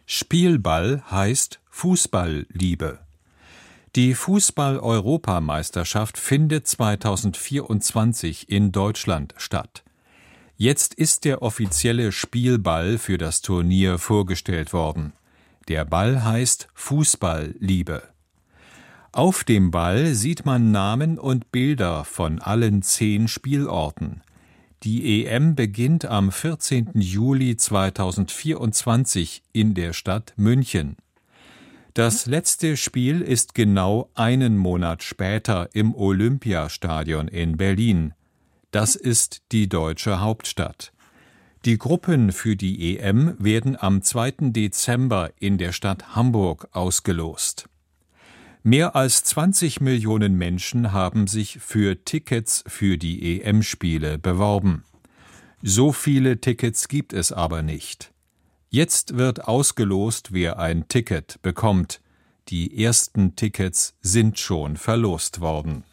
Spielball heißt Fußballliebe. Die Fußball-Europameisterschaft findet 2024 in Deutschland statt. Jetzt ist der offizielle Spielball für das Turnier vorgestellt worden. Der Ball heißt Fußballliebe. Auf dem Ball sieht man Namen und Bilder von allen 10 Spielorten. Die EM beginnt am 14. Juli 2024 in der Stadt München. Das letzte Spiel ist genau einen Monat später im Olympiastadion in Berlin. Das ist die deutsche Hauptstadt. Die Gruppen für die EM werden am 2. Dezember in der Stadt Hamburg ausgelost. Mehr als 20 Millionen Menschen haben sich für Tickets für die EM-Spiele beworben. So viele Tickets gibt es aber nicht. Jetzt wird ausgelost, wer ein Ticket bekommt. Die ersten Tickets sind schon verlost worden.